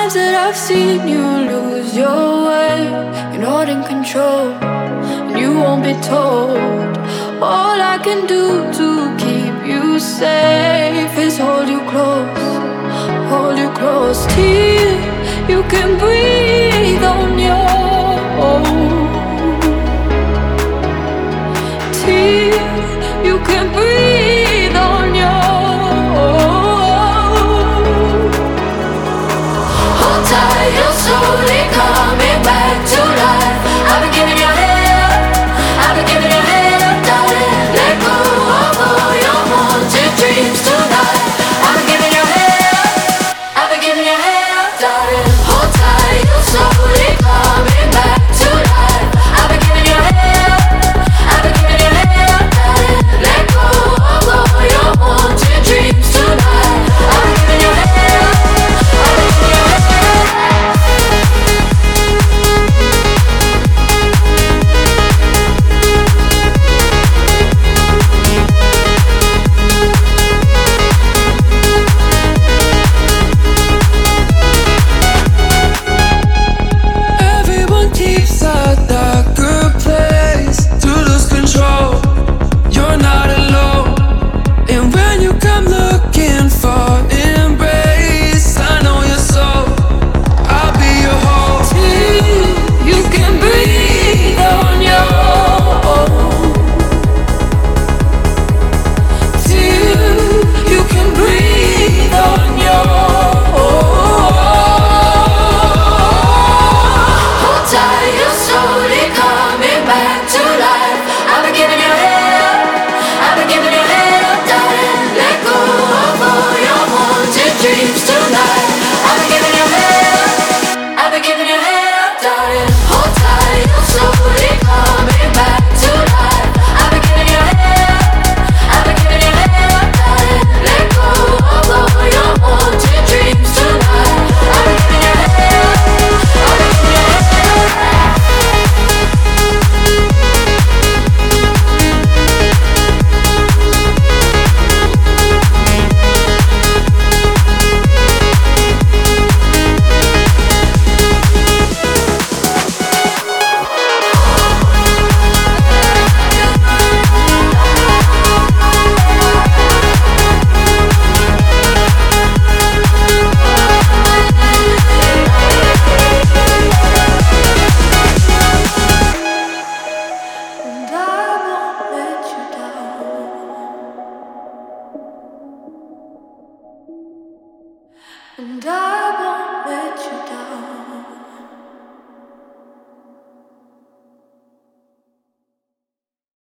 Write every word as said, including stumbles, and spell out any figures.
times that I've seen you lose your way, you're not in control, and you won't be told. All I can do to keep you safe is hold you close, hold you close till you can breathe on your own, till you can breathe on your own. Hold tight, you're slowly coming back to life. I've been giving you hell, I've been giving you hell, darling. Let go of all your haunted dreams tonight. I've been giving you hell, I've been giving you hell, darling. Hold tight, you're slowly coming back to life. I've been giving you hell, I've been giving you hell, darling. Let go of all your haunted dreams tonight. I've been giving you hell, I've been giving you hell. Everyone keeps at that good place to lose control. You're not alone. And when you come looking for embrace, I know your soul. I'll be your home. Till you can breathe on your own, till you can breathe on your own. Hold tight, you're slowly coming back to life. I've been giving you hell, I've been giving you hell, darling. Let go of all your haunted dreams tonight. I've been giving you hell, I've been giving you hell, darling. Hold tight, you're slowly coming back to life. I've been giving you hell, I've been giving you hell, darling. Let go of all your haunted dreams tonight. I've been giving you hell, I've been giving you hell. And I won't let you down. And I